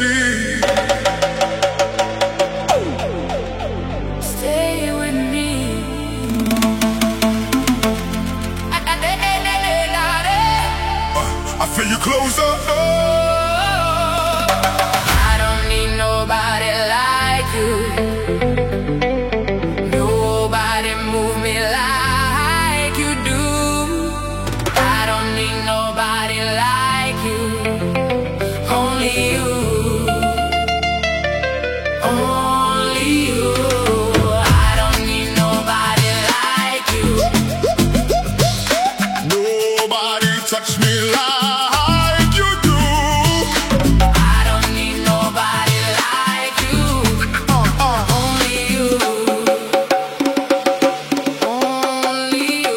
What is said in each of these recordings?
need. Stay with me. I feel you closer. I don't need nobody like you. Nobody move me like you do. I don't need nobody like you. Only you. Only you. I don't need nobody like you. Nobody touch me like you do. I don't need nobody like you. Only you. Only you.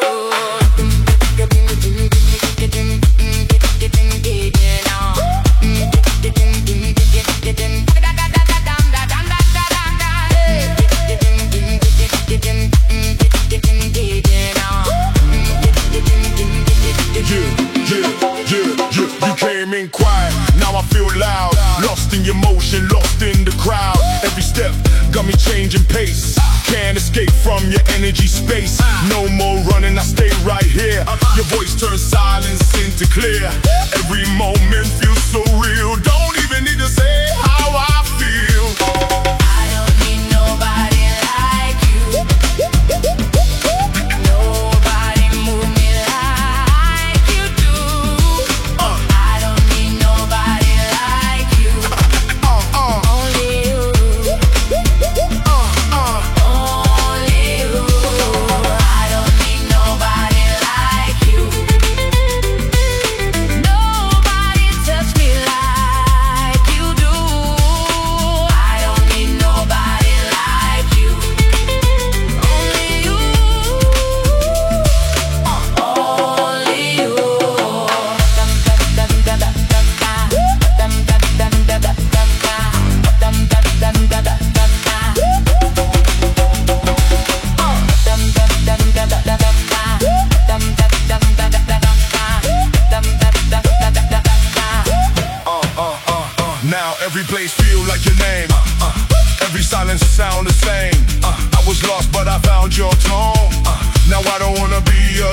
You came in quiet, now I feel loud. Lost in your motion, lost in the crowd. Every step got me changing pace. Can't escape from your energy space. No more running, I stay right here. Your voice turns silence into clear. Every moment feels so real. Don't even need to say how I feel. I don't need nobody like you. Nobody move me like you do. I don't need nobody like you. Only you. Only you. I don't need nobody like you. Nobody touch me like you do. I don't need nobody like you. Only you. Only you. Now every place feel like your name. Every silence sound the same. I was lost but I found your tone. Now I don't wanna be